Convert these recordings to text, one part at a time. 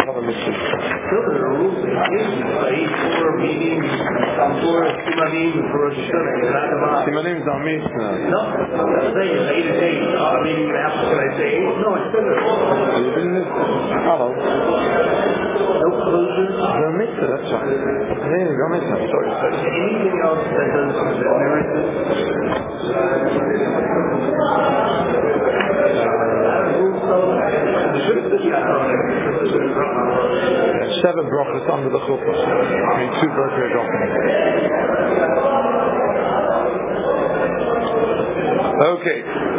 other mitzvahs. Still, there are rules and occasions, right? For meetings, for simanim, for Rosh Hashanah. Simanim is our mitzvah. No, I'm saying 8 is 8. Maybe after can I say 8? No, I said it. You didn't listen. Hello. No closure. No mitzvah, that's right. There you go, mitzvah. Sorry. Anything else that does that merits it? Seven brachas under the chuppah. I mean, 2 birthday offerings. Okay.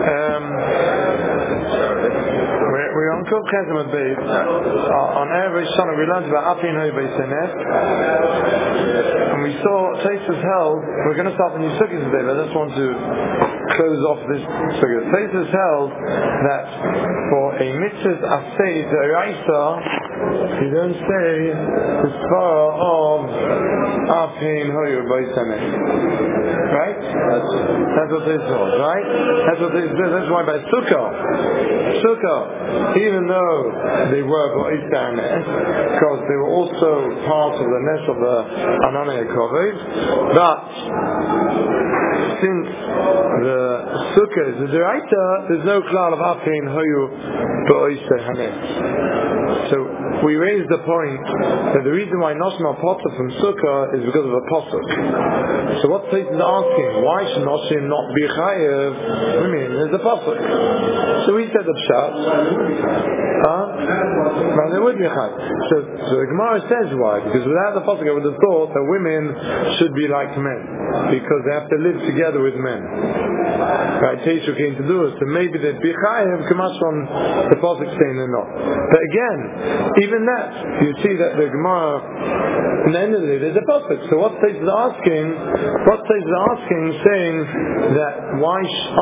We're on Kuf Chesem at Beis. On every Shana we learned about Afin Hoy Beis Enes, and we saw Taisus held. We're going to start the new sukkah today, but I just want to close off this sukkah. Taisus held that for a mitzvah asay deraisa, you don't say the svara of Afin Hoy Beis Enes. Right? That's what this was, right? That's why by Sukkah, even though they were Ba'isa Nes, because they were also part of the Nes of the Ananei Kovid, but since the Sukkah is the Deraita, there's no klal of Afin Hoyu Ba'isa Hanes. So we raised the point that the reason why Noshim are potter from Sukkah is because of a posuk. So what Satan is asking, why should Noshim not be chayev? I mean, there's a posuk. So we said the pshat. Well, they would be chayev. So the Gemara says why? Because without the posuk, I would have thought that women should be like men, because they have to live together with men. Right? Teishu came to do it. So maybe they'd be chayev, Kamash on the posuk saying they're not. But again, even that, you see that the Gemara, in the end of the day, there's a pasuk. So what Taisus is asking, saying that why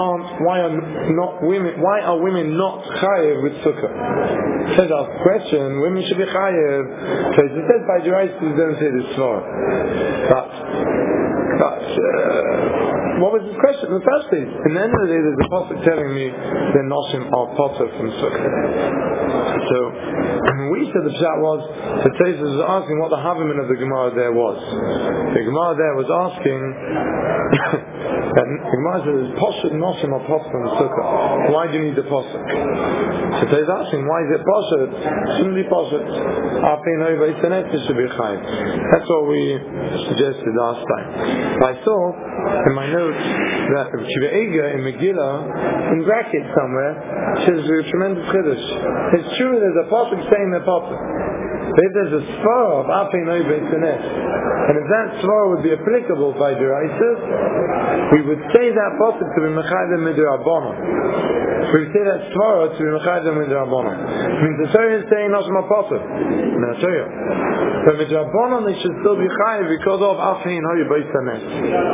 are women not chayev with sukkah? Says our question, women should be chayev. Taisus says by Jerais, you don't say this far. But what was his question in the first place? In the end of the day, there's a pasuk telling me that Noshim are potter from sukkah. So we said the pshat was that Taisus was asking what the Havimin of the Gemara there was. The Gemara there was asking that the Gemara says Poshet Noshim are potter from sukkah. Why do you need the pasuk? So Taisus is asking why is it poshet? Shouldn't be poshet. Afin Hoy Beis Enes should be chayiv. That's what we suggested last time. I saw in my notes that Shiva Ega in Megillah, in brackets somewhere, says a tremendous chiddush. It's true there's a pasuk saying the pasuk. But if there's a svara of Afin Hoy Beis Enes, and if that svara would be applicable by deraisis, we would say that pasuk to be mechayim midrabanan. We would say that svara to be mechayim midrabanan. I mean, the Torah is saying Noshim pasuk. No, Torah. But midrabanan they should still be chayiv because of Afin Hoy Beis Enes.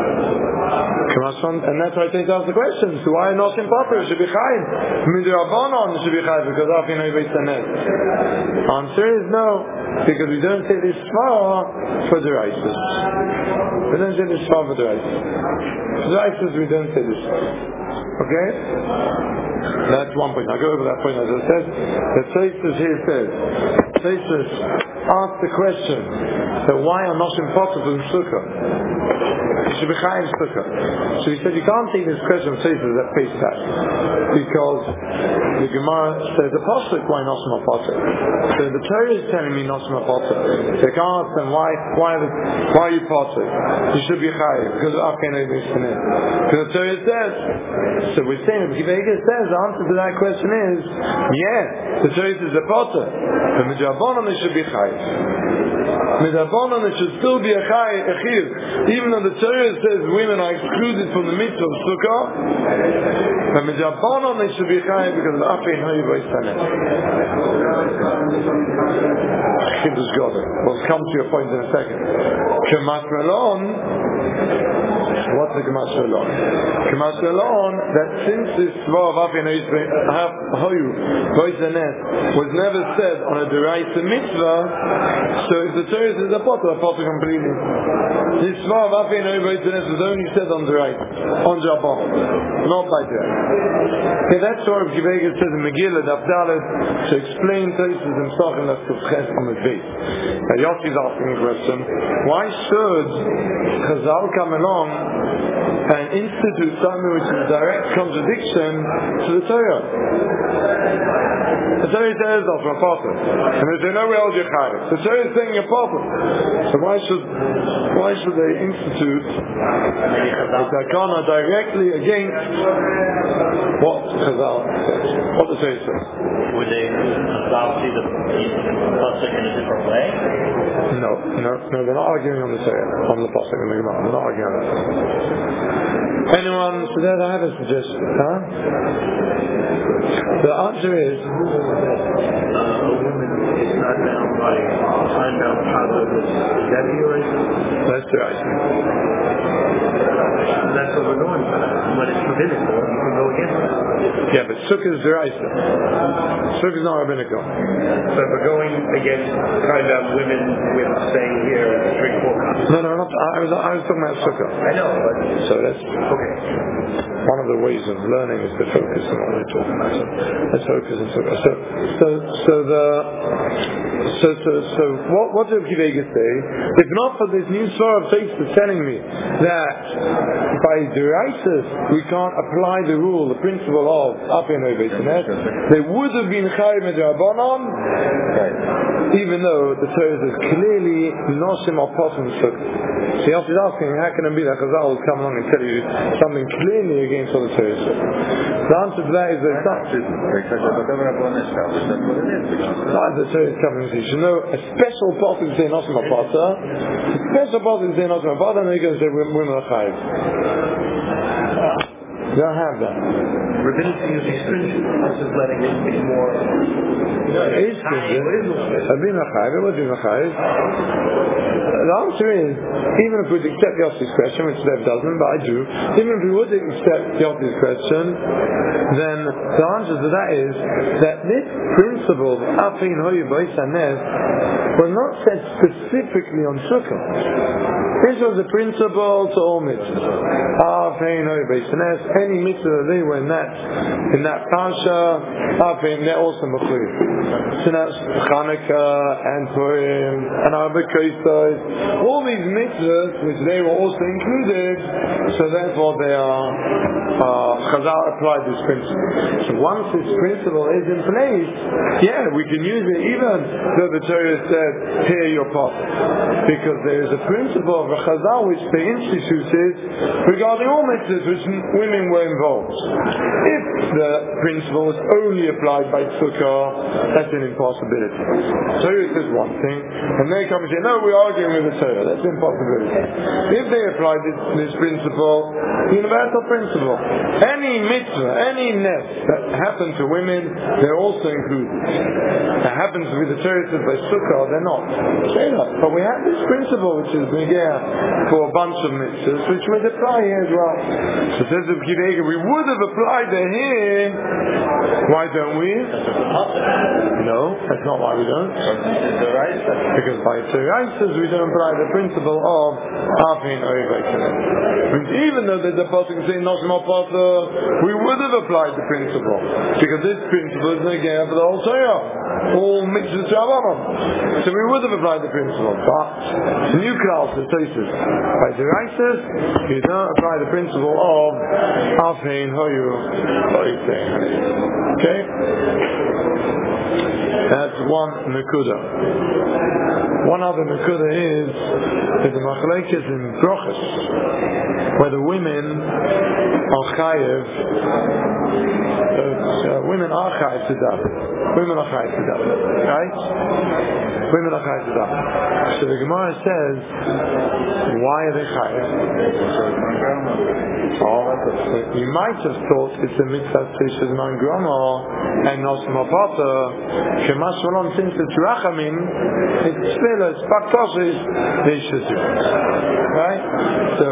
And that's why I take ask the question. So why Noshim pasuk should be chayiv? Midrabanan should be chayiv because Afin Hoy Beis Enes. Answer is no. Because we don't say this svara for the rices. We don't say this svara for the rices. For the rices we don't say this. Okay? That's one point. I'll go over that point as I said. The Taisus here says, Taisus asked the question that why are Noshim potter from sukkah? It should be chayiv sukkah. So he said you can't take this question of Taisus at face value because the Gemara says the pasuk why Noshim are potter. So the Torah is telling me Noshim are potter. So I can't ask them why are you potter? You should be chayiv because of Afin Hoy Beis Enes. Because the Torah says. So we're saying if Givega says the answer to that question is yes, the Torah says the potter. But midrabanan it should be chayiv. Midrabanan it should still be a chayiv, even though the Torah says women are excluded from the mitzvah of sukkah. But midrabanan they should be chayiv because of Afin Hoy Beis Enes. Chiddush Gadol. We'll come to your point in a second. Kemas Melon. What's the Kemas Melon? Kemas Melon, that since this Svar of Afin Hoyu was never said on a Deraisa mitzvah, so if the Torah is a potter completely. This Svar of Afin Hoyu was only said on Deraisa, on Jabal, not by Deraisa. Okay, that's what Rabbi Akiva says in Megillah, Daf Dalet, to explain Tosfos and Sach and Lasuf Ches on the base. Now Yossi is asking a question: why should Chazal come along and institute something which is a direct contradiction to the Torah? The Torah says of a prophet, and they say no real Yechayim. The Torah is saying a prophet. So why should they institute a takana directly against what Chazal says, what the Torah says? Would they see the pasuk in a different way? No, they're not arguing on the Torah, on the pasuk in the Gemara. They're not arguing on it. Anyone? So there, I have a suggestion. The answer is, a woman is not bound by time-bound positive. Is that your that's right. That's what we're going for. When it's forbidden, you can go against it. Yeah, but Sukkah is Deraisa. Sukkah is not rabbinical. So if we're going against time-bound women with saying here, drink 4 cups. No, I was talking about Sukkah. I know, but so that's okay. One of the ways of learning is to focus on what we're talking about. So let's focus on Sukkah. So what did Rabbi Akiva say? If not for this new Svar of Tosfos telling me that by Deraisa we can't apply the rule, the principle of Afin Hoyu Beis Hanes, they would have been Chayim Midrabanan, even though the Torah says clearly Noshim are Posim Sukkah. So Yossi is asking, how can it be that Chazal will come along and tell you something clearly against what the Torah says? The answer to that is that it's not. The Torah is coming. You should know a special pasuk say Noshim are Potter, a special pasuk say Noshim are Potter, and they're going to say women are Chayiv. You don't have that. Rabbinic is stringent. This is letting it be more. It is stringent. The answer is, even if we would accept Yossi's question, which Lev doesn't, but I do, even if we would accept Yossi's question, then the answer to that is that this principle of Afin Hoyu Beis Hanes was not said specifically on Sukkah. This was a principle to all mitzvahs. Afin Hoyu Beis Hanes, any mitzvah that they were in that parsha, Afin, they're also mechuyev. So that's Chanukah and Purim and Arba Kosos, all these mitzvahs which they were also included, so therefore they are Chazal applied this principle. So once this principle is in place, we can use it even though the Torah said, here your part. Because there is a principle of a Chazal which they instituted regarding all mitzvahs which women were involved. If the principle was only applied by Sukkah, that's an impossibility. Torah says one thing, and they come and say, no, we're arguing with the Torah. That's an impossibility. If they applied this principle, universal principle, any mitzvah, any nes that happened to women, they're also included. That happens with the Torah says by Sukkah, they're not. But we have this principle which is for a bunch of mitzvahs, which would apply here as well. So says the Akiva, we would have applied it here. Why don't we? No, that's not why we don't. Because by Deraisa we don't apply the principle of Afin Hoyu Beis Hanes. Even though there's a pasuk saying Noshim are Potter, we would have applied the principle. Because this principle is again for the whole Torah. All mitzvahs Rabbanon. So we would have applied the principle. But the new class is Tosfos. By Deraisa, you don't apply the principle of Afin Hoyu Beis Hanes. Okay? That's one Nekuda. One other Nekuda is the Machlekes in Brochus, where the women are Chayev. Women are Chayev to daven. Right? women are chayiv to daven. So the Gemara says, why are they chayiv? You might have thought it's a mitzvah Tishas Man Grama and Nosim Apata. Shemash Shalom, since it's Rachamim, it's Tefillah, it's Baktoshis, they should do it. Right? So,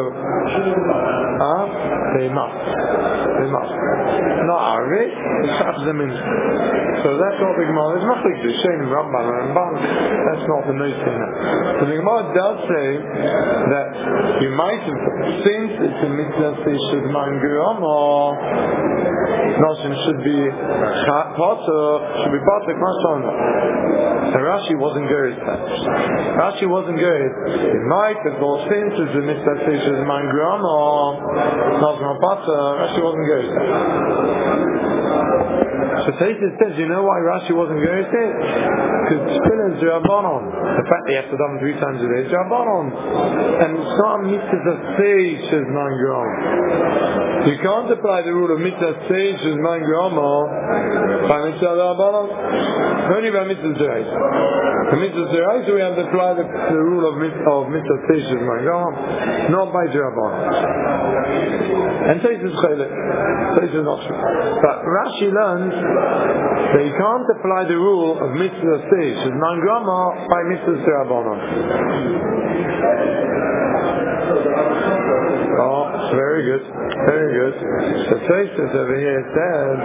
they must. They must. Not Arabic, it's half the minute. So that's what the Gemara is. Not like the Shem, Ramban, Ramban. That's not the most thing. So the Gemara does say that you might have, since it's a mitzvah Tishas Man Grama, Nosim should be Potter, should be Potter, and Rashi wasn't good at that. Rashi wasn't good. It might have thought since it's a mitzvah Tishas Man Grama, Nosim Potter, Rashi wasn't good at that. So Taisus says, you know why Rashi wasn't good at it? Because Tefillah is Rabbanon. The fact that you have to daven 3 times a day is Rabbanon. And it's not a mitzvah Tishas Man Grama. You can't apply the rule of mitzvah Tishas Man Grama by mitzvah Rabbanon. Only by mitzvah Zeraisa. The mitzvah Zeraisa we have to apply the rule of mitzvah Tishas Man Grama, not by Rabbanon. And Taisus Chaylik. Taisus not true. But Rashi learns that you can't apply the rule of mitzvah Tishas Man Grama by mitzvah Rabbanon. Oh, very good. Very good. So Taisus over here says,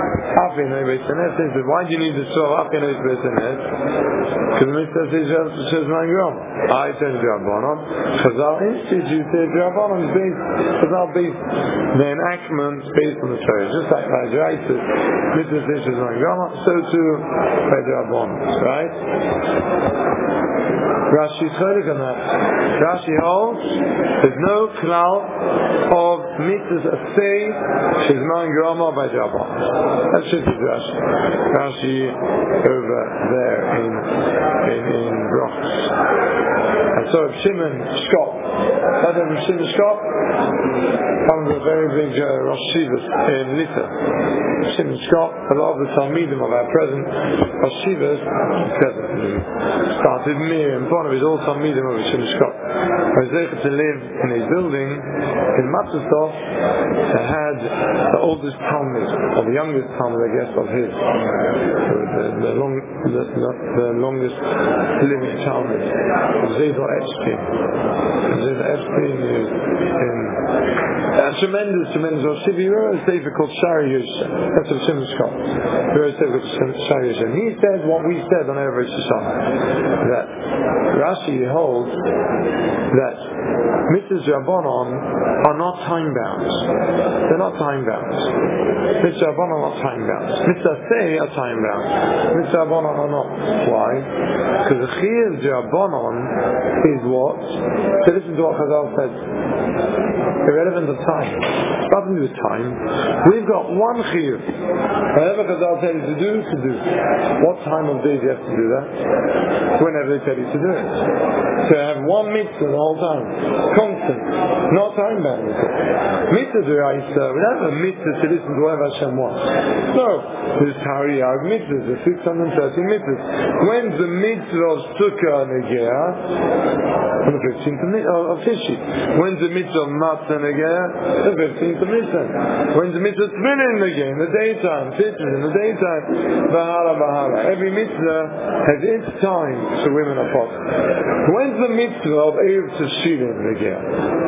why do you need to solve Afin Beis Beis? Because mitzvah Tishas Man Grama. I said Rabbanon. Chazal instituted Rabbanon based. Chazal based the enactment based on the Torah. Just like by Raisa, mitzvah Tishas Man Grama, so too by the Rabbanon. Right? Rashi's chaylik on that. Rashi holds there's no klal of mitzvahs asay shizman grama by Rabban. That's just Rashi. Rashi over there in Brochus. And so Shimon Shkop. That is Shimon Shkop. One of the very big Rosh Shivas in Lita. Shimon Shkop. A lot of the Talmidim of our present Rosh Shivas started Miriam. One of his old Talmidim of Shimon Shkop. I was able to live in a building in Matzestov that had the oldest Talmud, or the youngest Talmud, I guess, of his. The longest living Talmud. Zedel Epstein. Zedel Epstein is in tremendous Rosh He wrote a sefer called Shari Yosef. That's what Shimon Shkop. He wrote a sefer called Shari Yosef. And he said what we said on Erev Shoshana, that Rashi holds that mitzvahs Rabbanon are not time bound. They're not time bound. Mitzvahs Rabbanon are not time bound. Mitzvahs Say are time bound. Mitzvahs Rabbanon are not. Why? Because the Chiyuv Rabbanon is what? So listen to what Chazal says. Irrelevant of time. Nothing to do with time. We've got one Chiyuv. Whatever Chazal tells you to do. What time of day do you have to do that? Whenever they tell you to do it. So you have one mitzvah the whole time. Constant. Not time bound. Mitzvah D'Oraisa. We don't have a mitzvah to listen to whatever Hashem wants. No. There's Tariyah mitzvahs. There's 613 mitzvahs. When's the mitzvah of Sukkah Negea? On the 15th of Tishi. When's the mitzvah of Matzah Negea? The 15th of Nisan. When's the mitzvah of Tefillin Negea? In the daytime. Tittin in the daytime. Bahara. Every mitzvah has its time so women are possible. When's the mitzvah of Erev Teshuvah Negea?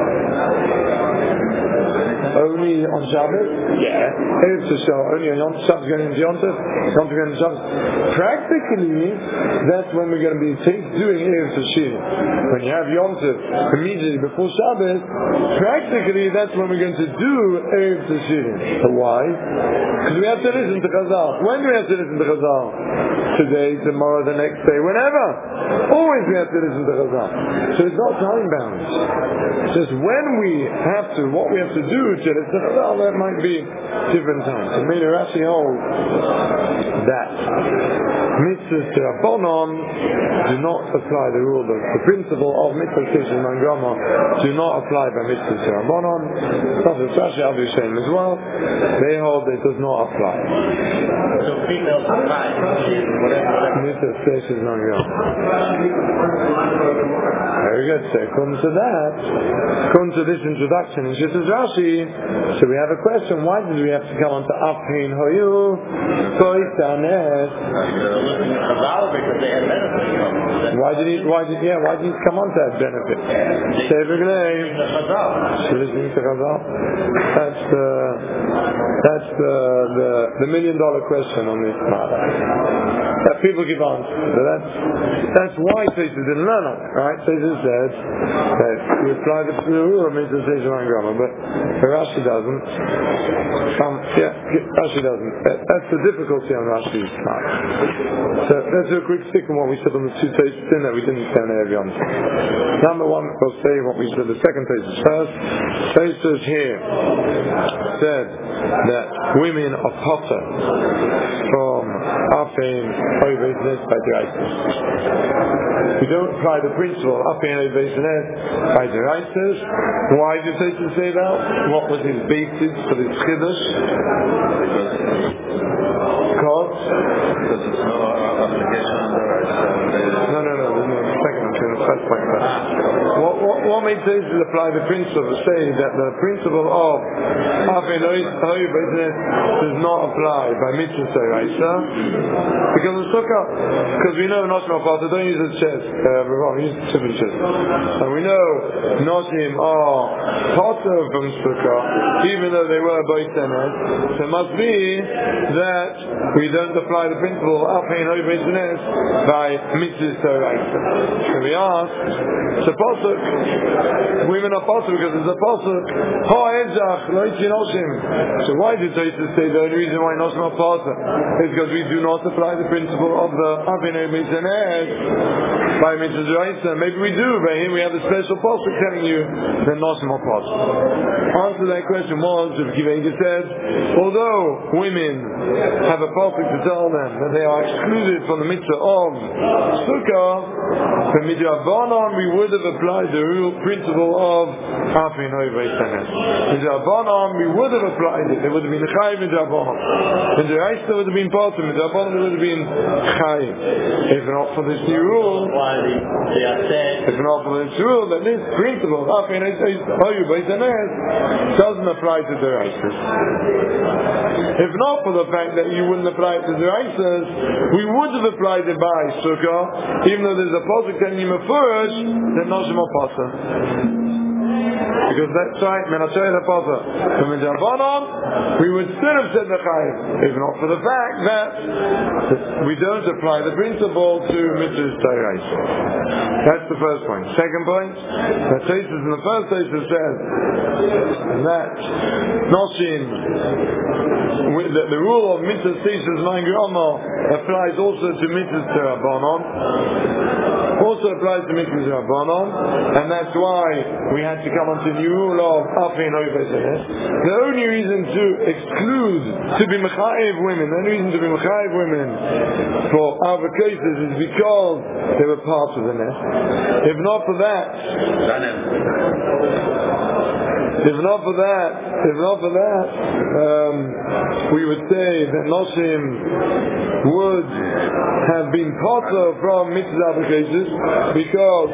Only on Shabbos? Yeah. Erev Teshuvah. Only on Yom Tov. Shabbos going into Yom Tov. Yom Tov going into Shabbos. Practically, that's when we're going to be doing Erev Teshuvah. When you have Yom Tov immediately before Shabbos, practically that's when we're going to do Erev Teshuvah. So why? Because we have to listen to Chazal. When do we have to listen to Chazal? Today, tomorrow, the next day, whenever. Always we have to listen to Chazal. So it's not time bound. It's just when we have to, what we have to do Chelis to Chazal, that might be different times. So maybe Rashi holds that mitzvahs to Rabbanon do not apply the rule, the principle of mitzvah Station Mangrama do not apply by mitzvahs to Rabbanon. Prophet Rashi Abu Shem as well, they hold it does not apply. So females are fine. Mitzvah Station Mangrama. Very good. So according to that, according to this introduction in Shittas Rashi, so we have a question: why did we have to come on to Afhin Hoyu Koisanes? Because they had benefit. Why did he come on to that benefit? Listening to Chazal. That's the $1 million question on this matter. That people give answers. So that's why Taisus didn't learn it, right? Taisus said that you apply the rule of mitzvah station and grammar, but Rashi doesn't. Rashi doesn't. That's the difficulty on Rashi's part. So let's do a quick stick on what we said on the two Taisus in that we didn't say on every answer. Number one, we'll say what we said the second Taisus first. Taisus here said that women are potter from Afin Oiveisnes by Deraitis. We don't apply the principle of Afin Oiveisnes by Deraitis. Why did Taisus say that? What was his basis for this chiddush? Because there's no application on Deraitis. No, first like that. What makes sense is apply the principle of saying that the principle of Afin Oiveisnes does not apply by mitzvah Seraisa because of Sukkah. Because we know Noshim Apata don't use the chest, use the different chest. And we know Noshim are Pata from Sukkah, even though they were Boisenes. So it must be that we don't apply the principle of Afin Oiveisnes by mitzvah Seraisa. So we ask, it's a pasuk. Women are pasuk because it's a pasuk. So why did Taisus say the only reason why Noshim are pasuk is because we do not apply the principle of the Avinu Mitzvah by Mitzvah Zeraisa? Maybe we do, but here we have a special pasuk telling you that Noshim are pasuk. Answer to that question was, Rav Akiva Eiger said, although women have a pasuk to tell them that they are excluded from the mitzvah of Sukkah, from Midrabanan we would have applied the real principle of Afin Oiveisnes. Midrabanan we would have applied it. It would have been Chayim Midrabanan. Midrabanan would have been part of Midrabanan would have been Chayim. If not for this new rule, that this principle of Afin Oiveisnes doesn't apply to the Raisas. If not for the fact that you wouldn't apply it to the Raisas, we would have applied it by Sukkah, even though there's a positive telling you first, then Noshim Apasa. Because that's right, Menachay Apasa. So Midrabanan, we would still have said the Chayim, if not for the fact that we don't apply the principle to Mitzvah Tayraisa. That's the first point. Second point, that Taisus in the first Taisus says that Noshim, the rule of Mitzvah Tishas Mangrama applies also to Mitzvah Terabanan. Also applies to Mitzvah Rabbanon, and that's why we had to come on to the new rule of Afin Oiveisnes. The only reason to exclude, to be Mechayev women, the only reason to be Mechayev women for our cases is because they were part of the nest. If not for that, we would say that Noshim would have been part of from mitzvah applications because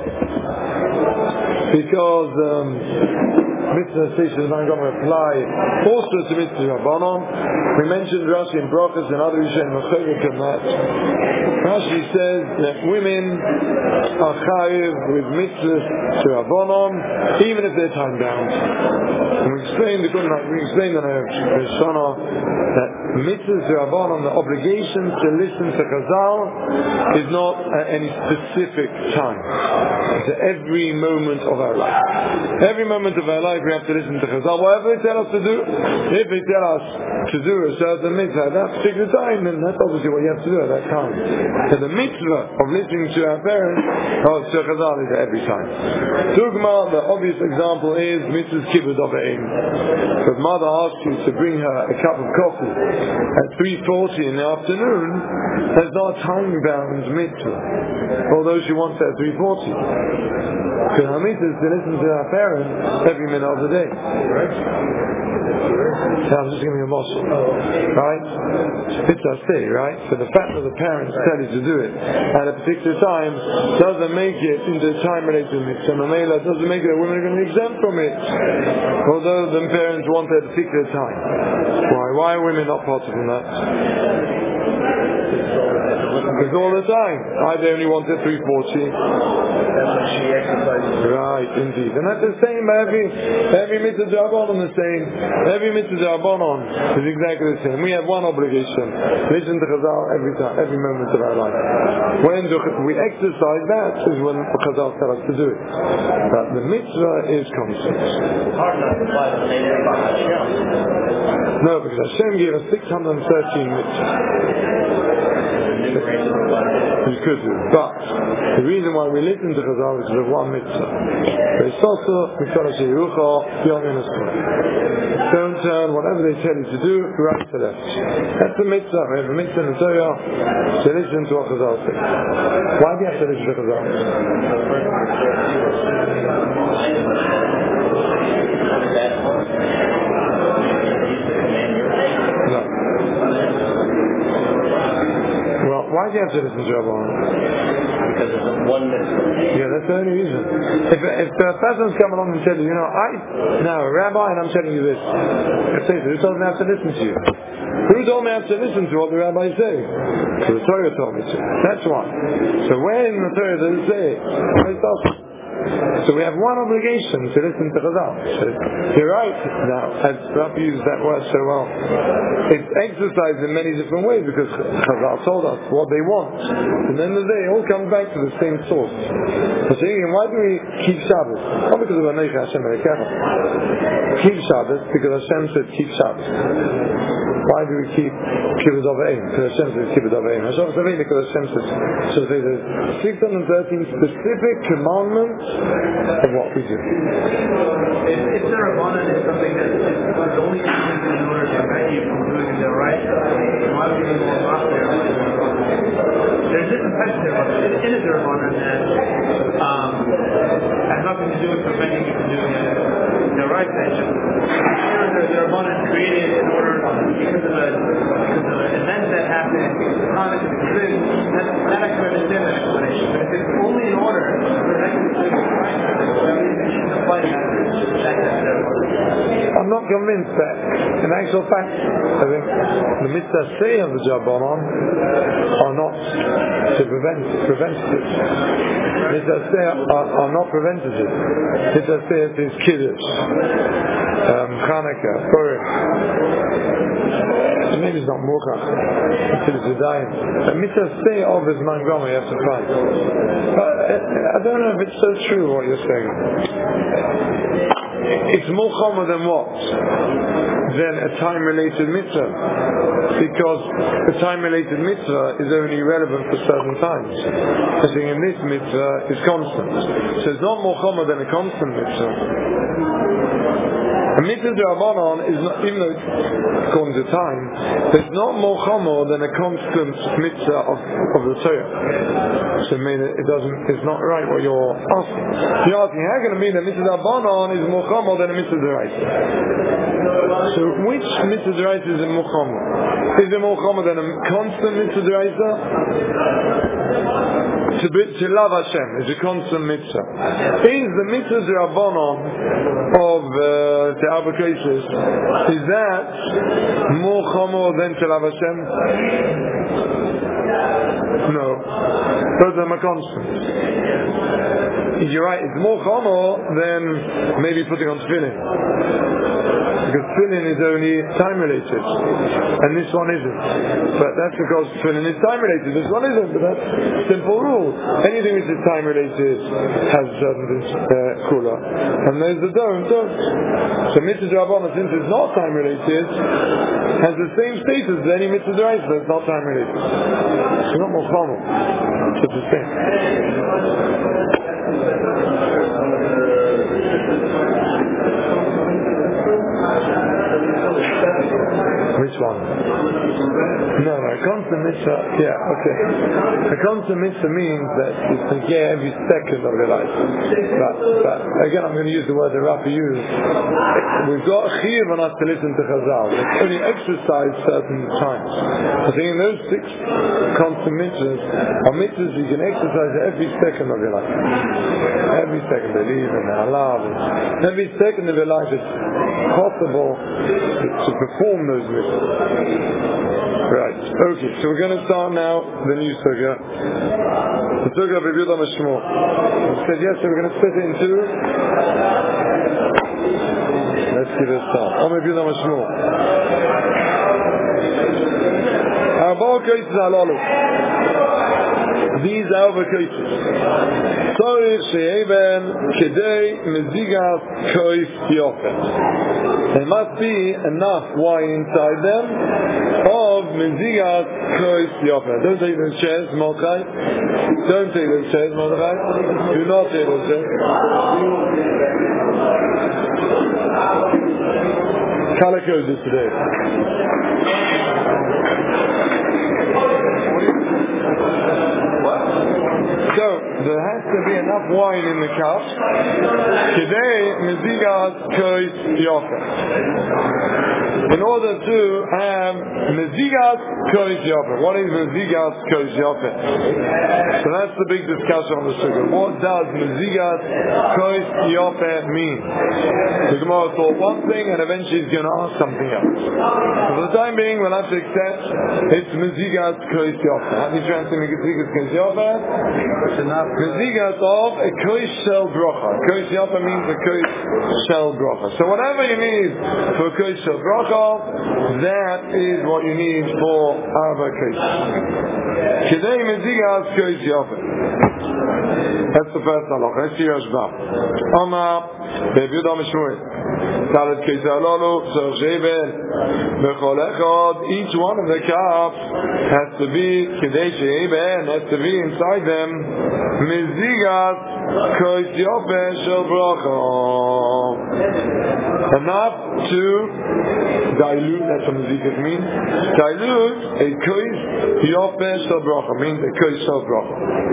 mitzvah stations are going to apply also to mitzvah Rabbanon. We mentioned Rashi and Brachas and other Rishonim and that. Rashi says that women are chayiv with mitzvahs to Rabbanon even if they're time bound. And we explained in Shana that mitzvahs to Rabbanon, the obligation to listen to Chazal is not at any specific time. It's at every moment of our life. Every moment of our life we have to listen to Chazal. Whatever they tell us to do, if they tell us to do a certain mitzvah at that particular time, then that's obviously what you have to do at that time. So the mitzvah of listening to our parents, to Chazal, is every time. Dugma, the obvious example is Mitzvah's Kibbud Avayim. If mother asks you to bring her a cup of coffee at 3:40 in the afternoon, there's not a time-bound mitzvah, although she wants it at 3:40. Because our mitzvah is to listen to our parents every minute of the day. So I'm just giving you a muscle, right? Mitzvah say, right? So the fact that the parents tell you to do it at a particular time doesn't make it into a time-related mitzvah. Mamela doesn't make it that women are going to be exempt from it, although the parents want it at a particular time. Why are women not part of that? Because all the time, they only want it 3:40. That's when she exercises. Right, indeed. And that's the same, every mitzvah d'Rabbanan the same. Every mitzvah d'Rabbanan is exactly the same. We have one obligation: listen to Chazal every time, every moment of our life. When we exercise that is when Chazal tell us to do it. But the mitzvah is constant. Hard enough to apply the same thing about Hashem. No, because Hashem gave us 613 mitzvahs. You could do, but the reason why we listen to Chazal is because of one mitzvah. Don't turn whatever they tell you to do right to left. That's the mitzvah. We have a mitzvah in the Torah to listen to what Chazal says. Why do you have to listen to Chazal? No. Why do you have to listen to Rabban? Because it's one mitzvah. Yeah, that's the only reason. If the person's come along and said, now a rabbi and I'm telling you this, I say, who told me I have to listen to you? Who told me I have to listen to what the rabbi say? So the Torah told me to. That's why. So when the Torah doesn't say it, it's awesome. So we have one obligation to listen to Chazal. So you're right. Now, as Rav used that word so well, it's exercised in many different ways because Chazal told us what they want. And then the day, it all comes back to the same source. So saying, why do we keep Shabbos? Not because of Anochi Hashem Elokecha. Keep Shabbos because Hashem said keep Shabbos. Why do we keep Kibbud Avayim? Because Hashem says Kibbud Avayim. Hashem says because Hashem says. So there's 613 specific commandments of what we do. If the Rabbanan is something that is only implemented in order to prevent you from doing the right, why would you want to there? There's different types of Rabbanan. In a Rabbanan that has nothing to do with preventing you from doing the right thing. The Rabbanan created in order because of the events that happened, that I can understand that explanation. But if it's only in order to prevent you from doing the right thing, that means that you should apply that. I'm not convinced that, in actual fact, I think the mitzvah say of the Rabbanan are not to preventative. Mitzvah say are not preventative. Mitzvah say is Kiddush, Chanukah, Purim. Maybe it's not Mukach, it's Yudayim. The mitzvah say of is Mangama, you have to fight. But I don't know if it's so true what you're saying. It's more common than what? Than a time-related mitzvah. Because a time-related mitzvah is only relevant for certain times. I think in this mitzvah is constant. So it's not more common than a constant mitzvah. A mitzvah d'Rabbanan is not, even though it's according to time, it's not more chomer than a constant mitzvah of the Torah. So it's not right what you're asking. You're asking, how can it mean that mitzvah d'Rabbanan is more chomer than a mitzvah d'Oraisa? So which mitzvah d'Oraisa is more chomer? Is it more chomer than a constant mitzvah d'Oraisa? To love Hashem is a constant mitzvah. Is the mitzvah d'Rabbanan of the Arba cases, is that more chomer than to love Hashem? No. Both of them are constant. You're right, it's more chomer than maybe putting on tefillin. Because tefillin is only time related, and this one isn't. But that's because tefillin is time related. This one isn't, but that's a simple rule. rule. Anything which is time related has a certain kula, and those that don't. So mitzvah d'Rabbanan, since it's not time related, has the same status as any mitzvah d'Oraisa, but it's not time related. It's not more formal. It's the same. Which one? No, a constant mitzvah, yeah, okay. A constant mitzvah means that it's negay every second of your life. But again, I'm going to use the word that Rafi used. We've got a chiyuv on us to listen to Chazal. It's only exercised certain times. I think in those 6 constant mitzvahs are mitzvahs you can exercise every second of your life. Every second, believe in Allah. Every second of your life it's possible to perform those mitzvahs. Right, okay, so we're going to start now the new sugya. The sugya of Rabbi Yehuda Mashmo. We said yesterday we're going to split it in 2. Let's give it a start. Rabbi Yehuda Mashmo. Arba'ah cases halalu. These are the cases. Sorry, she'eben kedei mezigas koif yofet. There must be enough wine inside them of mezigas koif yofet. Don't take those chairs, Mordechai. Don't take those chairs, Mordechai. Do not take those chairs. Calicoes is today. So, there has to be enough wine in the cup. Today, mezigas kois yofet. In order to have mezigas kois yofet. What is mezigas kois yofet? So that's the big discussion on the sugar. What does mezigas kois yofet mean? The Gemara thought one thing and eventually he's going to ask something else. So for the time being, we'll have to accept it's mezigas kois yofet. How do you translate mezigas kois yofet? Mezigas of a kois shel brocha. Kois yofet means a kois shel brocha. So whatever you need for a kois shel brocha, that is what you need for Arba kois. Today mezigas kois yofet. That's the first halacha. Let's see Rashba. Amar Rabbi Yehuda Mashmuel. Talet kois halalu tzarich she'eben bechol echad. Each one of the cups has to be kedei she'eben, has to be inside them mezigas kois yofet shel bracha. Enough to dilute, that's what mezigas means. Dilute a kois yofet shel bracha, means a kois shel bracha.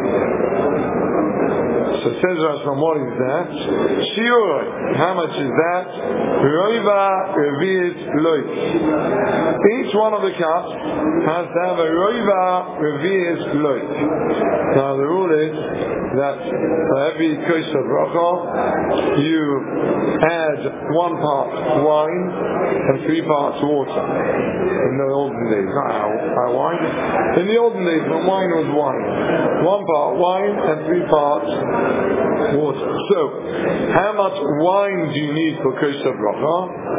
So says Rashbam, what is that? Shiur, how much is that? Roiva revi'it loik. Each one of the cups has to have a roiva revi'it loik. Now the rule is that for every kois of bracha, you add 1 part wine and 3 parts water. In the olden days, not our wine. In the olden days, when wine was wine, 1 part wine and 3 parts water. So, how much wine do you need for kosher bracha?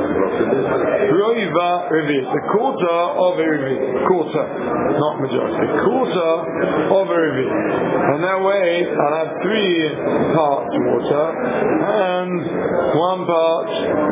Roiva revi'it, a quarter of a revi'it. Quarter, not majority. A quarter of a revi'it. And that way, I'll have 3 parts water and 1 part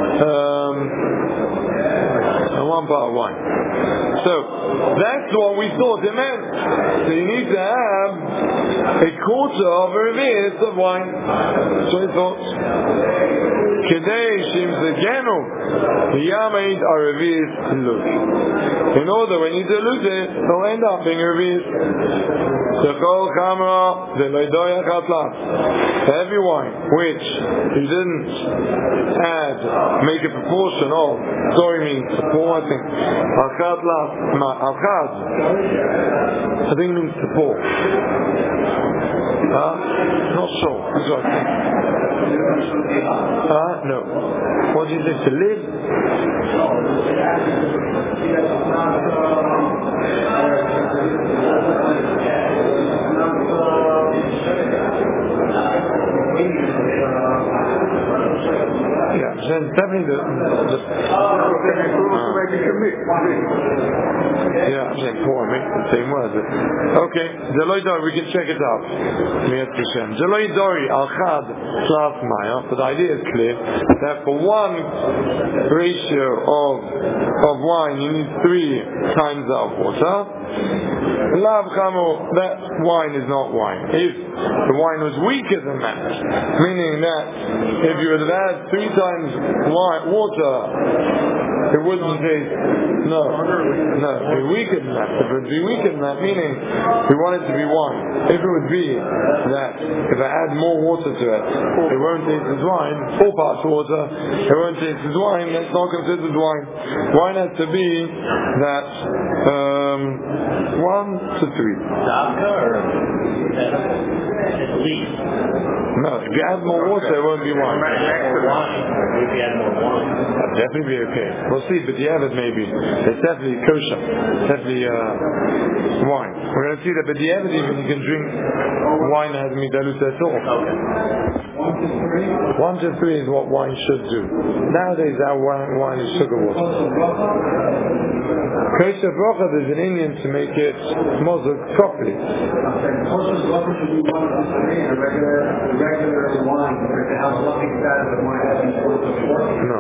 wine. So, that's what we thought it meant. So you need to have a quarter of a revi'it of wine. So we thought. Kedei shimzegenu yameid aravis look. In order, when you dilute it, it'll end up being aravis. Chol chamra veloidoya chatlas. For every wine which you didn't make a proportion of, sorry means to pour, I think. Al-chatlas, al-chaz. I think it means to pour. Not sure. That's what I think. No. What do you think? To live? Yeah. Right. So definitely the yeah, I'm saying poor, the same word. Okay, Jeloi Dori, we can check it out. Jeloi Dori, Al Chad, Slav Maya. So the idea is clear that for one ratio of wine, you need 3 times that of water. Lav Chamo, that wine is not wine. If the wine was weaker than that, meaning that if you would have had 3 times water, it wouldn't taste. No, it'd be weaker than that. If it would be weaker than that, meaning we want it to be wine. If it would be that if I add more water to it, it won't taste as wine. 4 parts water, it won't taste as wine. That's not considered wine. Wine has to be that 1 to 3. Vodka or at least? No, if you add more water, it won't be wine. If you add more wine, that'd definitely be okay. We'll see, but yeah, it maybe it's definitely kosher, definitely wine. We're going to see that, but yeah, even you can drink wine that has midalus at all. okay. 1 to 3 is what wine should do. Nowadays, our wine is sugar water. Kosher bracha, there's an Indian to make it mozuk properly. No.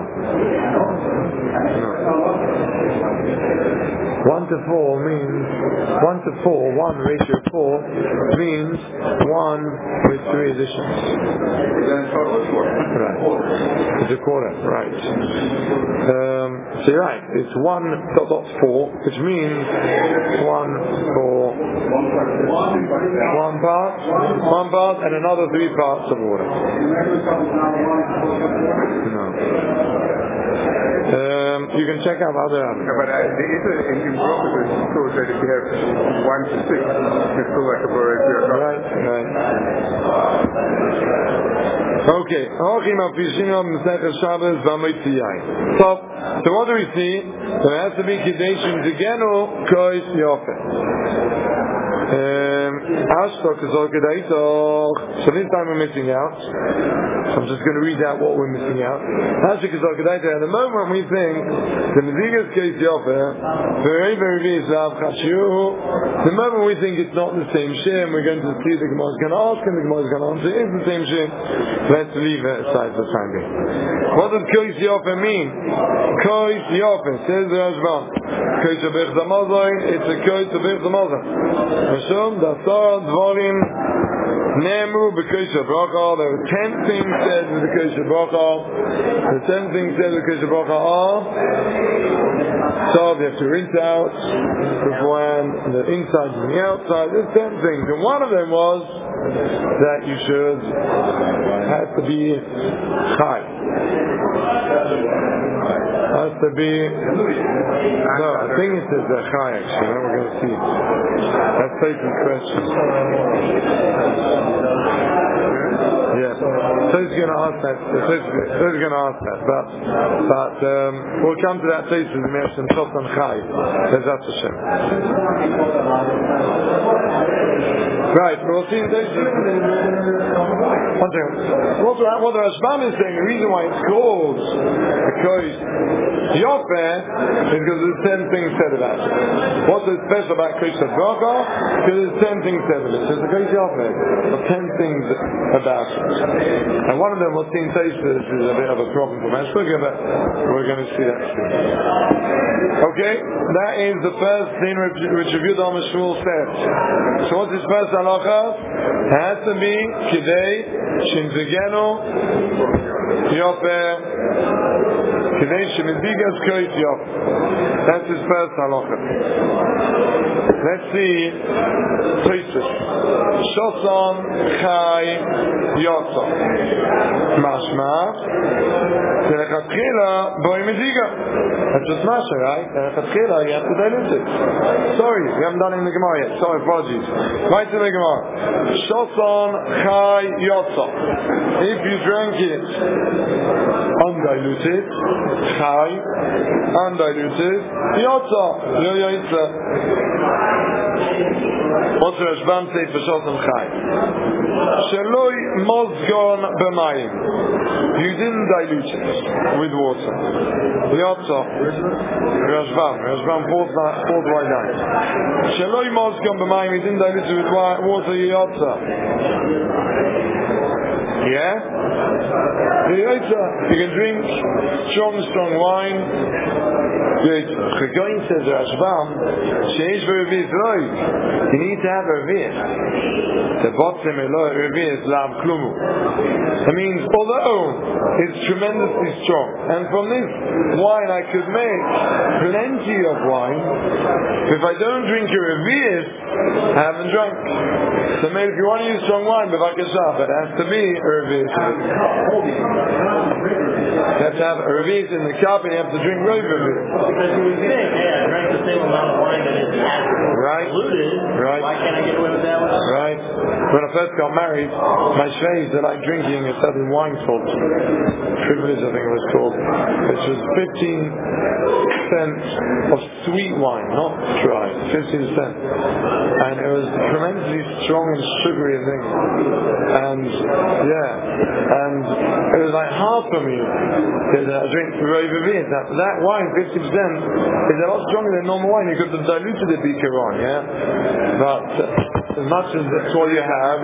1 to 4 means 1 to 4, 1 ratio 4 means 1 with 3 additions. Right. It's a quarter, right. So you're right, it's 1.4, which means 1 for 1 part and another 3 parts of water. No. You can check out other. But there is in Brochus so that if you have 1 to 6, it's still like a variety. Right. Okay. So what do we see? There has to be Kedeshim Zigenu Kois Yofe. So this time we're missing out. So I'm just going to read out what we're missing out. At the moment we think the Mezigas Kois Yofe, the moment we think it's not the same share, we're going to see the Gemara is going to ask and the Gemara is going to answer, it's the same share. Let's leave it aside for the time being. What does Kois Yofe mean? Kois Yofe, says the Rashban. Kois Yofe Zamazon, it's a Kois Yofe Zamazon. Mashum, Dasar, Dvorim, Nemu, B'Kois Bracha. There were 10 things said with the Kois Bracha. The 10 things said with the Kois Bracha are: so you have to rinse out beforehand, the inside and the outside. There's 10 things, and one of them was that you should have to be chai. Has to be. No, I think it says chai actually. Now we're going to see. That's taking questions. Yes. So he's going to ask that. But we'll come to that place with the Mershem Shoshan Chai. That's Hashem. Right, we'll see in Teisus. One second. What the Rashbam is saying, the reason why it's called because Yofe is because there's 10 things said about it. What's so special about Kosh Bracha? Because there's 10 things said about it. So it's a Kosh Yofe. There's 10 things about it. And one of them was seen Teisus is a bit of a problem for Mashpugah, but we're going to see that soon. Okay, that is the first thing which Rabbi Yehuda Shmuel said. So what's his first halacha? It has to be Kidei Shinzigenu Yofe Kidei Shemizigas Kois Yofe. That's his first halacha. Let's see Teisus. Shoson Chai Yotza Mashma Telechatchila Boi Meziga. That's just Masha, right? Telechatchila, you have to dilute it. Sorry, we haven't done it in the Gemara yet. Sorry, apologies. Right to the Gemara. Shoson Chai Yotza. If you drank it undiluted, Chai, undiluted, Yotza, Yoyitza. What's the Rashbam say for Shoson Chai? Sheloi mozgon b'mayim. You didn't dilute it with water. Yotza. Rashbam falls right down. Sheloi mozgon b'mayim. You didn't dilute it with water. Yotza. Yeah? You can drink strong wine. Chagoin says Rashbam, Sheish v'Reviz Roi. You need to have a Reviz. The bottom Reviz Lav Klumu. That means, although it's tremendously strong, and from this wine I could make plenty of wine, if I don't drink a Reviz, I haven't drunk. So maybe if you want to use strong wine, but it has to be a Reviz. You have to have a Reviz in the cup, and you have to drink Reviz. Because you would think, hey, I drank the same amount of wine that is diluted. Right. Why can't I get away with that one? Right. When I first got married, my shvei that I drinking a certain wine called Privilege, I think it was called, which was 15% of sweet wine, not dry, 15%. And it was tremendously strong and sugary thing. And it was like hard for me to drink Reviz. That wine, 50%, is a lot stronger than normal wine. You could have diluted it before on, yeah? But as much as that's all you have,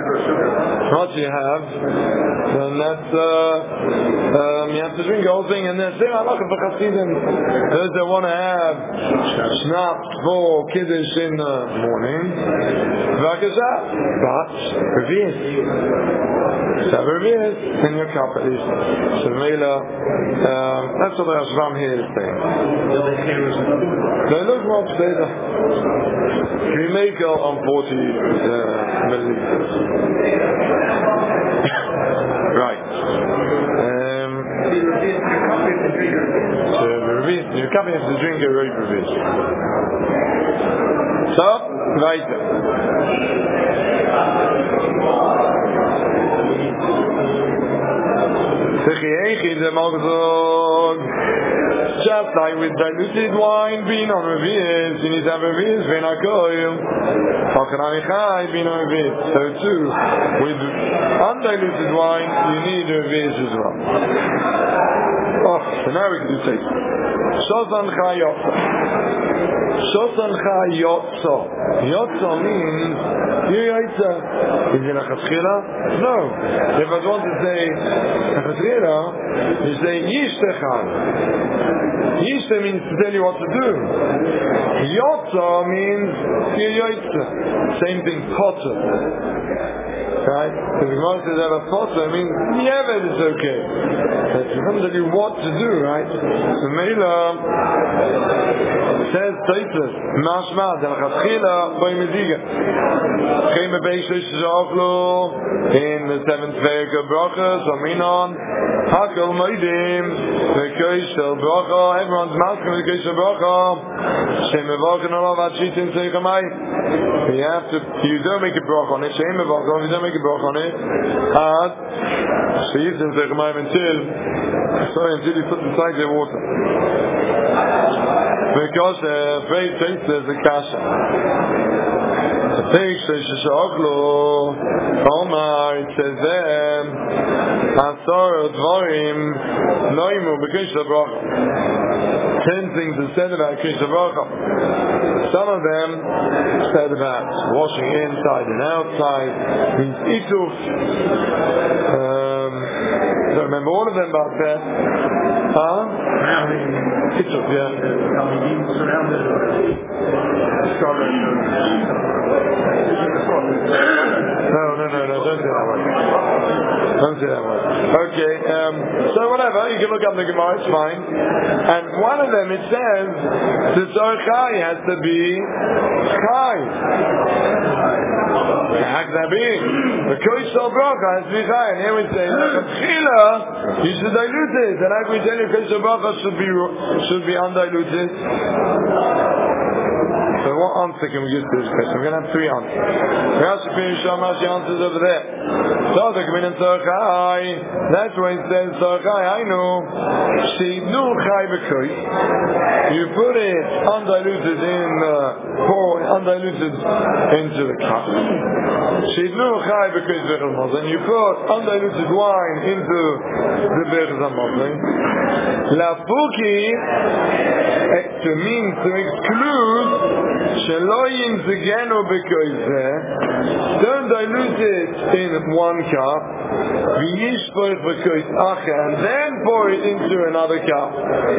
then that's you have to drink the whole thing. And then say, I like for Chassidim, those that want to have schnapps for Kiddush in the morning, but Reviz. Have a Reviz in your cup at least. So that's what the Rashbam here is saying. They look more upstairs. We make on 40 milliliters. Right. So the Reviz, you come here to drink a Reviz. So, right. Just like with diluted wine, being on Reviz, you need to have a Reviz, being a koil. Being on Reviz. So too, with undiluted wine, you need a Reviz as well. So now we can do taste. Shozan Chayotza. Shozan Chayotza. Yotza means Yotza. Is it a Chatzchila? No. If I want to say Chatzchila, you say Yishtechan. Yishte means to tell you what to do. Yotza means Yotza. Same thing, Potter. Right? If you want to have a Potter, it means Yevet is okay. It comes to you what to do, right? So Mela says Taitus, Mashma, Del Chatzchila, Boy Meziga. Came a Beishish Zoflo in the 7th Veg of Brachas, Aminon, Hakol Moedim, the Koish of Bracha, everyone's masking the Koish of Bracha, Shem Evochen Olav Achit in Seichamai. You don't make a Bracha on it, Shem Evochen, you don't make a Bracha on it, She's in Seichamai until you put inside the water. Because very taste is a kasha. It says there, Asar Dvarim Noimu B'Krish Bracha. 10 things are said about Krish Bracha. Some of them said about washing inside and outside, means ituf. I don't remember all of them, but ituf, yeah. No, don't say that word. Okay, so whatever, you can look up the Gemara, it's fine. And one of them, it says, the Tzor has to be Chai. How can that be? The Koish Shal Bracha has to be Chai. And here we say, you should dilute it. And how can we tell you Koish Shal Bracha should be undiluted? So what answer can we give to this question? We're going to have 3 answers. Rashi Rashi answers over there. That's why it says Tzorchai. I know. Sheidnu chai b'kois. You put it undiluted undiluted into the cup. Sheidnu chai b'kois b'chel mozen. You put undiluted wine into the b'chel mozen. Lafuki, to mean to exclude, shelo yinzigenu b'kois. Don't dilute it in one cup, and then pour it into another cup.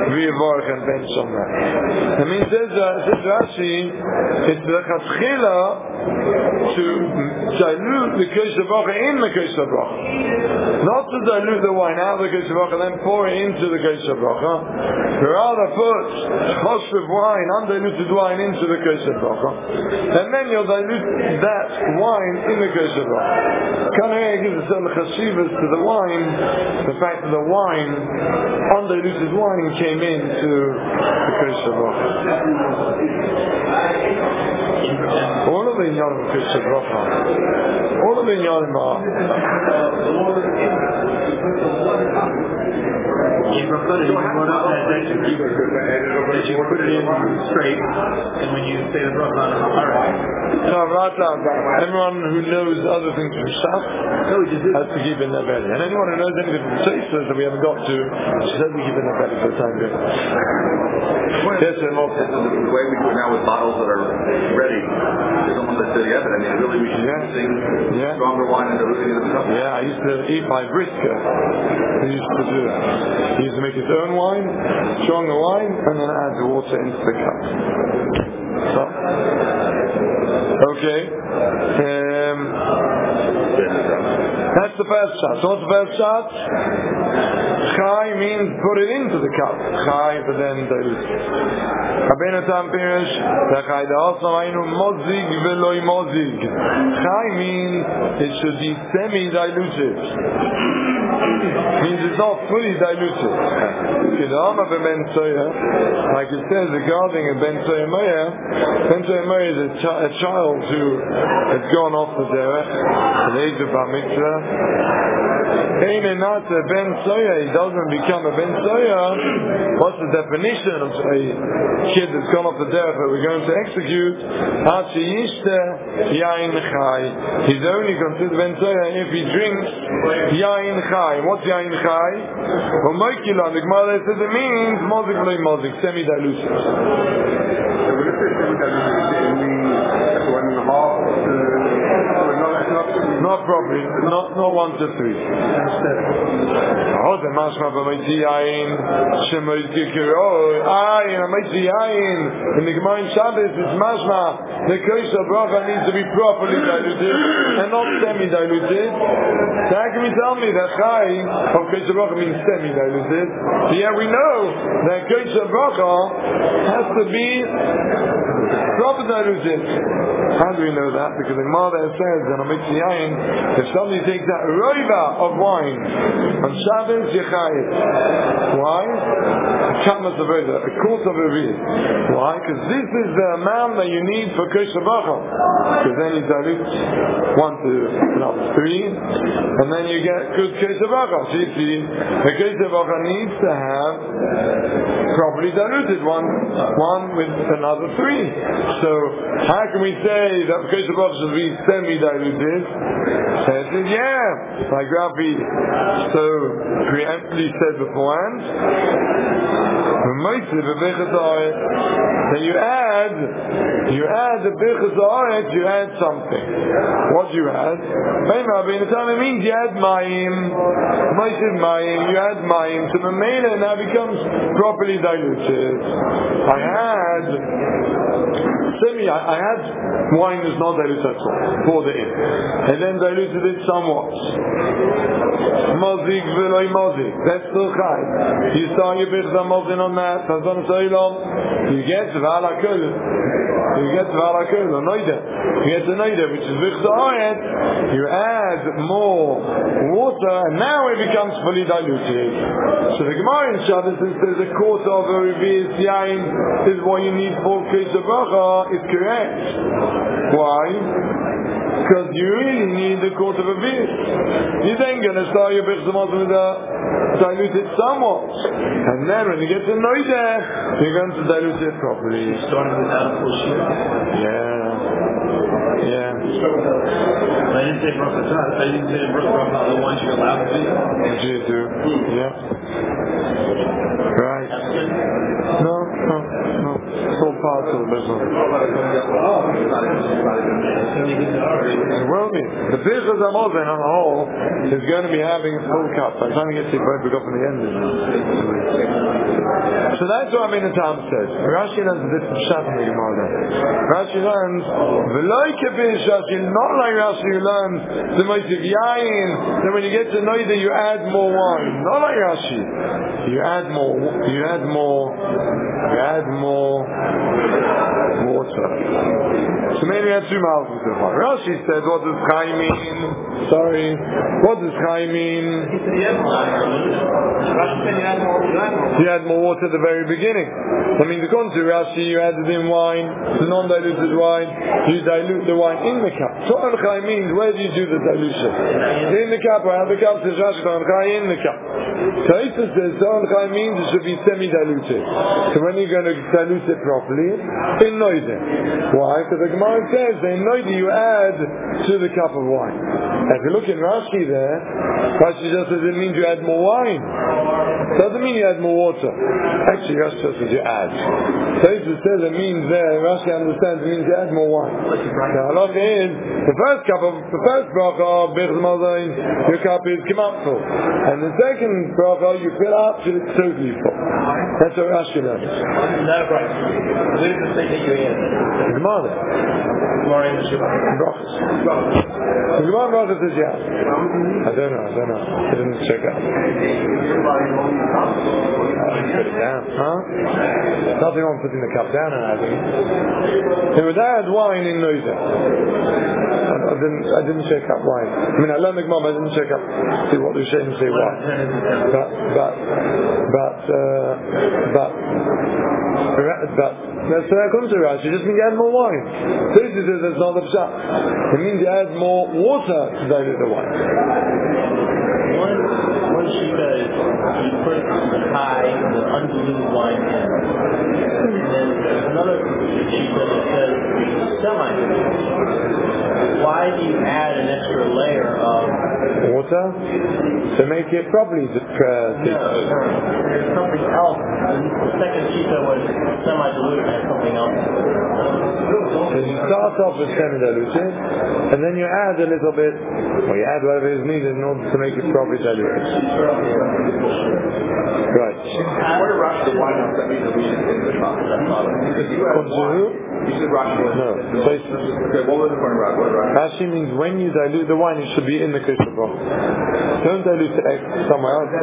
That means, says Rashi, it's the chatchila to dilute the kosher bracha in the kosher bracha. Not to dilute the wine out of the kosher bracha and then pour it into the kosher bracha. Rather put choshev wine, undiluted wine, into the kosher bracha, and then you'll dilute that wine in the kosher bracha. Kaneh gives a certain chashivas to the wine, the fact that the wine, undiluted wine, came into the kosher bracha. All of the inyanim of kosher bracha, all of the inyanim are. In Bracha, you brought up that you put it in straight, and when you say the Bracha on Haaretz. No, everyone who knows other things from Shas has to keep in their belly. And anyone who knows anything from Tosfos that we haven't got to, should keep in their belly for the time being. Yes, sir. The way we do it now with bottles that are ready, there's almost like the evidence. I mean, really, we should be using stronger wine and diluting it in the cup. Yeah, I used to eat my brisker. He used to do that. He used to make his own wine, stronger wine, and then add the water into the cup. So, okay. That's the first shot. So what's the first shot? Chai means put it into the cup. Chai, but then dilute. Rabbeinu Tam Pirish, Chai da'asam ainu mozig veloy mozig. Chai means it should be semi-diluted. Means it's not fully diluted. Like it says regarding a Ben Tzoya Moya is a child who has gone off the derech at the age of Bar Mitzvah. Ben Tzoya, he doesn't become a Ben Tzoya. What's the definition of a kid that's gone off the derech that we're going to execute? He's only considered Ben Tzoya if he drinks Yain Chai. What's Yain Chai? Well, Moikila, the Gemara says it means mozik v'loi mozik, semi-diluted. So when it says semi-diluted, it means 1.5 not properly, not 1 to 3. Oh, the mashma b'meitzi yain, shemoizi kiroi, b'meitzi yain. In the Gemara in Shabbos, it's mashma. The kosher bracha needs to be properly diluted and not semi-diluted. So how can you tell me that chai of kosher bracha means semi-diluted? Yeah, we know that kosher bracha has to be proper diluted. How do we know that? Because the Gemara says that on Mitzvah Yain, if somebody takes that roiva of wine on Shabbos, Yechayit. Why? A quarter of a reed. Why? Because this is the amount that you need for kosher bracha. Because then you dilute 1 to 3, and then you get good kosher bracha. So you see, the kosher bracha needs to have properly diluted one with another 3. So how can we say that kosher bracha should be semi-diluted? So it says, like Rabbi so preemptively said beforehand, then you add the birchas haaretz, you add something. What do you add? It means you add mayim, you add mayim to the mela, and now becomes properly diluted. I had wine that's not diluted at all, poured it in, and then diluted it somewhat. Mozik v'loi mozik, that's still chai. You start your birchas mozin on that, you get v'alakol, which is birchas haaretz. You add more water, and now it becomes fully diluted. So the Gemara in Shabbos says a quarter of a revi'is yain is what you need for kosher bracha. Is correct. Why? Because you really need the quart of a beer. You're then going to start your Birchas Hamazon with dilute it somewhat. And then when you get to Noida, you're going to dilute it properly. Starting without a full shear? Yeah. I didn't say Baruch Atah. I didn't say Baruch Atah, the ones you're allowed to do. What do you do? Yeah. Right. No. It's all part of the business. It will be. The Birchas Hamazon on the whole is going to be having a full cup. I'm trying to get to the point we got from the end. So that's what the Tam says. Rashi learns a different shot in the Gemara. Rashi learns, not like Rashi who learns the motive yain, that when you get to Noida you add more wine. Not like Rashi. You add more water. So maybe we have two mouths so far. Rashi said, what does Chai mean? Sorry. What does Chai mean? You add more water at the very beginning. I mean, the contrary, Rashi, you added in wine, non-diluted wine, you dilute the wine in the cup. So To'an Chai means, where do you do the dilution? In the cup, or out the cup, says Rashi, To'an Chai in the cup. Taisa says, To'an Chai means it should be semi-diluted. So when you're going to dilute it properly, in Noida. Why? Because the Gemara says, in Noida you add to the cup of wine. If you look in Rashi there, Rashi just says it means you add more wine. Doesn't mean you add more water. Actually, Rashi just says you add. Taisa says it means there, Rashi understands it means you add more wine. Now, halacha is, the first bracha of Birchas Hamazon, your cup is full. And the second bracha, you fill up till it's totally full. That's what Rashi learns. Where does it say that you add? The Gemara there. Gemara in the Shabbat. Brachas. The Gemara Brachas says yes. I don't know. I didn't check out. Put it down. Nothing wrong putting the cup down and adding it. They would add wine in Noida. I didn't check up wine. I mean, I learned the Gemara, but I didn't check up see what they say and say why. But that's where it comes to Rashi. It just means you add more wine. This is there's not the pshat. It means you add more water to dilute the wine. One shita is you put the undiluted wine in. And then there's another shita that says semi-diluted. Why do you add an extra layer of water? To make it properly No, there's something else. The second shita was semi-diluted and something else. So you start off with semi-diluted, and then you add a little bit, or you add whatever is needed in order to make it properly diluted. Right. Where did Rashi the wine of semi-diluted in the cup? Because you add wine. You said Rashi was No. Okay, what was the point of Rashi? Rashi means when you dilute the wine, it should be in the kosher bowl. Don't dilute it somewhere else.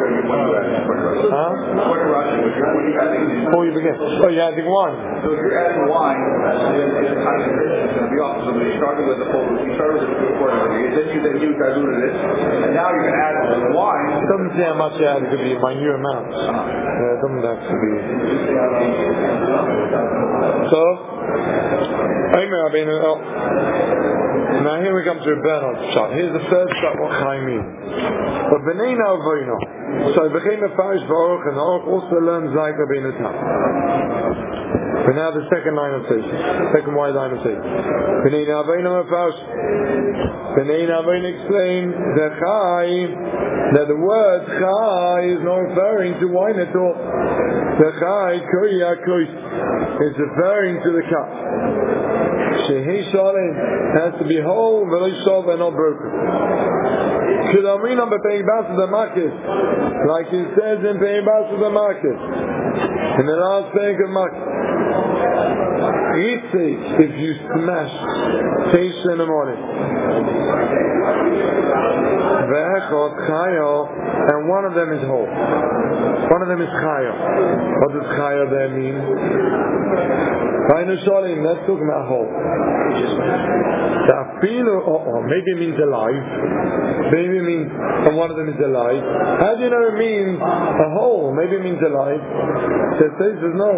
Before you begin. Oh, you're adding wine. So if you're adding wine, it's going to be off. So you started with the quart of it, then you diluted it, and now you can add wine. It doesn't say how much you add. It could be a minute amount. It doesn't have to be. So, now here we come to a Bernard shot. Here's the first shot what Chaim means. But B'neina Avoino. So became a Parish Baruch, and Baruch also learned Zayk Rabbeinu Tam. But now the second line of faith, second wide line of faith. B'neina Avoino Mefarish. B'neina Avoino explained that that the word Chai is not referring to wine at all. The Chai Koya Kois is referring to the cup. Shehi Shalem has to be whole, very soft and not broken. Kedamina bePeibas the Makis, like it says in Peibas the Makis, in the last page of Makis. If you smash taste in the morning, Ve'echot chayo, and one of them is whole. One of them is chayo. What does chayo there mean? Let's talk about whole. Maybe it means alive. Maybe it means one of them is alive. How do you know it means a whole? Maybe it means alive. So it says no.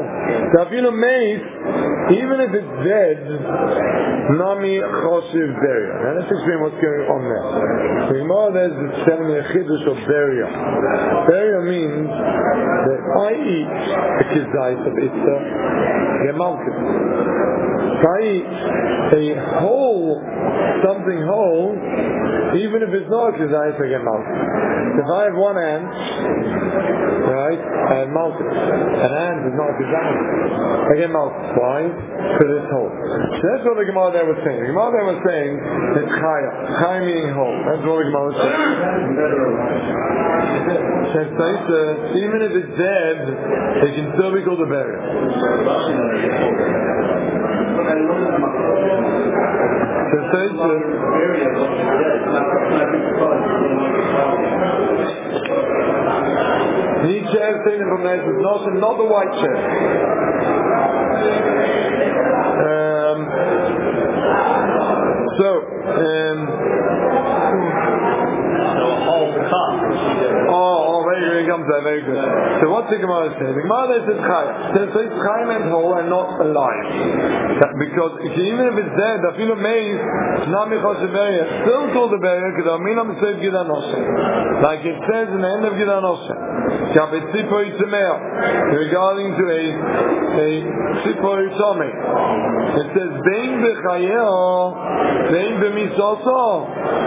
Even if it's dead, nami choshev burial. Now let's explain what's going on there. The Gemara there's telling me a chiddush of burial. Burial means that I eat a kizayis of Itza, get malchus. If I eat a whole, something whole, even if it's not a kizayis, I get malchus. If I have one ant, right, I have malchus. An ant is not a kizayis. I get malchus. Why? Because it's whole. So that's what the Gemara there was saying. The Gemara there was saying it's chaya. Chaya meaning whole. That's what the Gemara was saying. Even if it's dead, it can still be called a burial. Nietzsche is saying from that it's not the white chest. Very good. Very good. So what's the Gemara saying? The Gemara says Chayim. So it's Chayim and whole and not alive. Because even if it's dead, I feel amazed, still called the burial because like it says in the end of Gidanosha. Regarding to a Tzipor Tomei. It says Bein B'Chayel, Bein B'Misoso.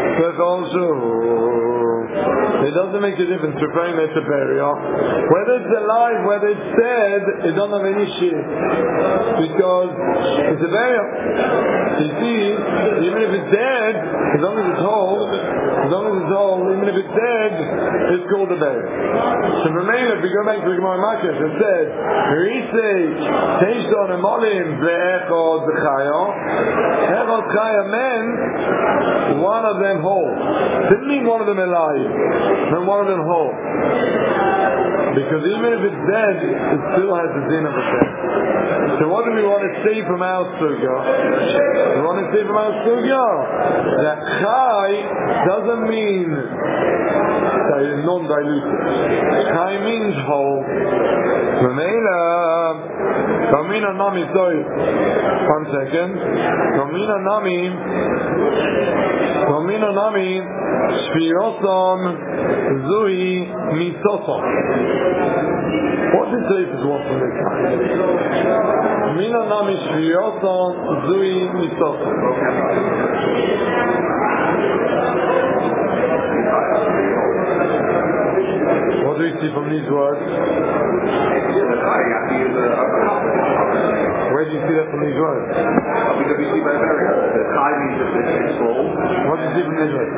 It doesn't make a difference to frame it to burial. Whether it's alive, whether it's dead, it doesn't have any shit. Because it's a burial. You see, even if it's dead, as long as it's whole, even if it's dead, it's called a burial. So remain, if we go back to the Gemara Makesh, it says, Teishon Emolim Ve'echod Chaya. Echod Chaya meant one of them whole. Didn't mean one of them alive. And one of them whole. Because even if it's dead, it still has the din of a death. So what do we want to say from our sugya? We want to say from our sugya that chai doesn't mean non-diluted. Chai means whole. Kamina nami, sorry. 1 second. Kamina nami, Shvirosom Zui Misosom. What did Jesus want from this guy? Mina Nami Shvirosom Zui Misosom. What do we see from these words? Where do you see that from these words? Because we see by burial. The Chai means that it's full. What do you see from these words?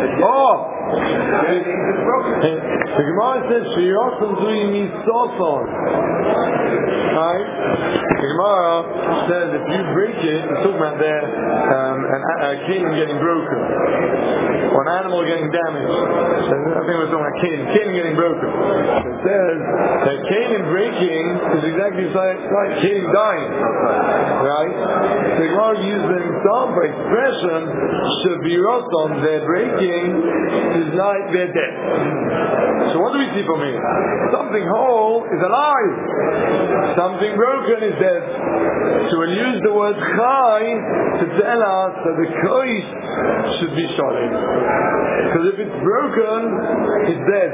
The Gemara says, Shvirosom Zui Misosom. Right? The Gemara says if you break it, it's talking about there a cane getting broken, or an animal getting damaged. So I think we're talking about cane getting broken. So it says that cane breaking is exactly like cane dying. Right? So the Gemara uses an example, expression, Shvirosom, their breaking is like their death. So what do we see from here? Something whole is alive. Something broken is dead. So we'll use the word chai to tell us that the kois should be solid. Because if it's broken, it's dead.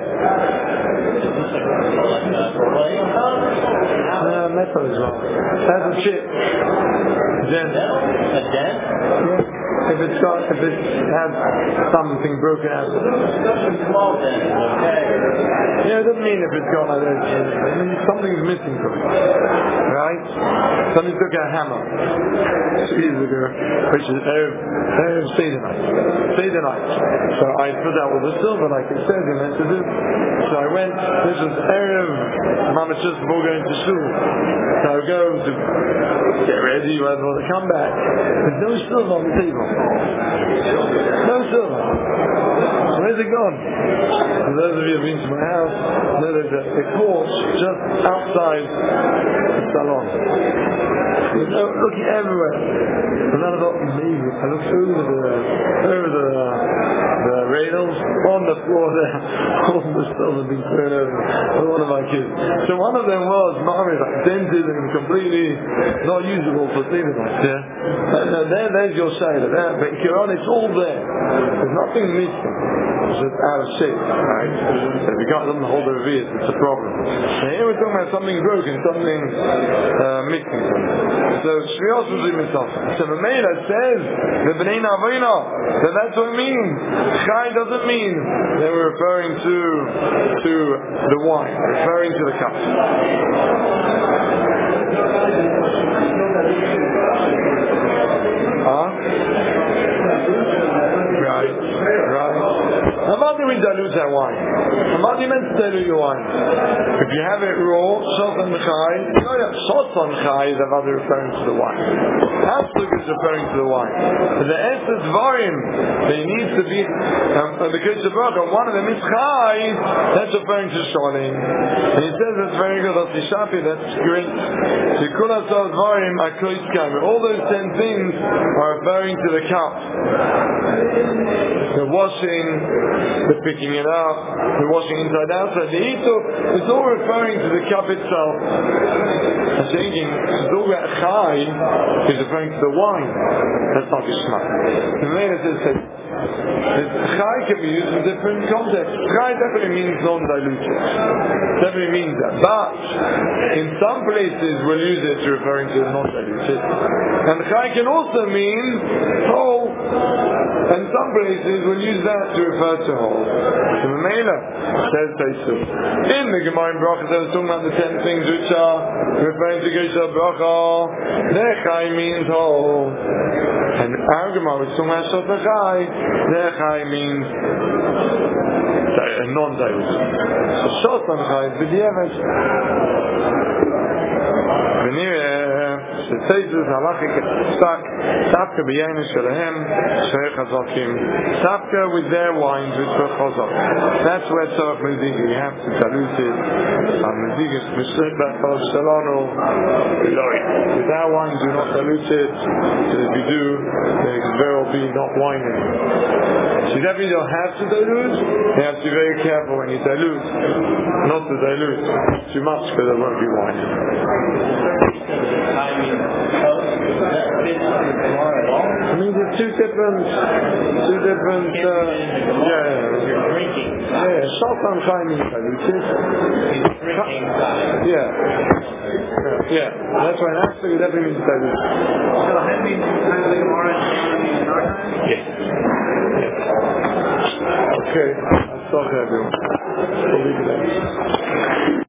Metal as well. That's a chip. Dent. A dent? Yeah. If it has something broken out. Small dent, okay. Yeah, it doesn't mean if it's gone like that. It means something's missing from it. Right? Somebody took a hammer 2 years ago, which is Erev Seder night. So I put out all the silver like it says in it to do. So I went, this was Erev, Mama just before going to shul. So I go to get ready, whether to come back. There's no silver on the table. No silver. Where's it gone? For those of you who've been to my house, know there's a porch just outside the salon. There's no looking everywhere. And then I thought, maybe I looked over the rails on the floor there, all the silver being thrown over by one of my kids. So one of them was Mari, like dented and completely not usable for Seder night. Yeah. There's your shayla there, but in Quran it's all there. There's nothing missing. It's just out of shape, right? So if you can't hold the reveals, it's a problem. Now here we're talking about something broken, something missing. So Shvios was in Mitzvah. So the Meila says the Bnei Navina, that's what it means. Chai doesn't mean they were referring to the wine, referring to the cup. Right. Amadi we dilute that wine. Amadi meant to dilute your wine. If you have it raw, Shot and Chai, Shot on Chai is Amadi referring to the wine. Absolute is referring to the wine. But the essence Varim, they need to be because the Baruch, one of them is Chai, that's referring to Sholim. And he says that's very good, that's great. Varim, all those 10 things are referring to the cup. The washing, the picking it up, the washing inside outside, the ito, it's all referring to the cup itself. I'm thinking, Zoga Chai is referring to the wine. That's not Ishmael. The Mela says, Chai can be used in different contexts. Chai definitely means non-diluted. Definitely means that. But in some places we'll use it referring to non-diluted. And Chai can also mean whole. And some places we'll use that to refer to whole. So the Mela says Taisu. In the Gemara in Bracha, they were talking about the 10 things which are referring to Gesha Bracha. Their Chai means whole. And our Gemara was talking about Shot Chai. Their Chai means non-diluted. So Shot Chai is B'diavad. Teizus halachic stuck Tafka b'yayin shelehem shei chazakim. Tafka with their wines which were chazak. That's where tzarach mezigi. You have to dilute it. Mezigi mishrit b'chal shalano v'loi. With our wine, do not dilute it. Because if you do, then it very well be not wine anymore. So you definitely don't have to dilute. You have to be very careful when you dilute. Not to dilute too much because there won't be wine. I mean, there's two different, Shot on Chai means diluted. Yeah, that's right. Actually, that means diluted. So that means kind of the Gemara in our time? Yes. Okay, I'll stop everyone. We'll leave it there.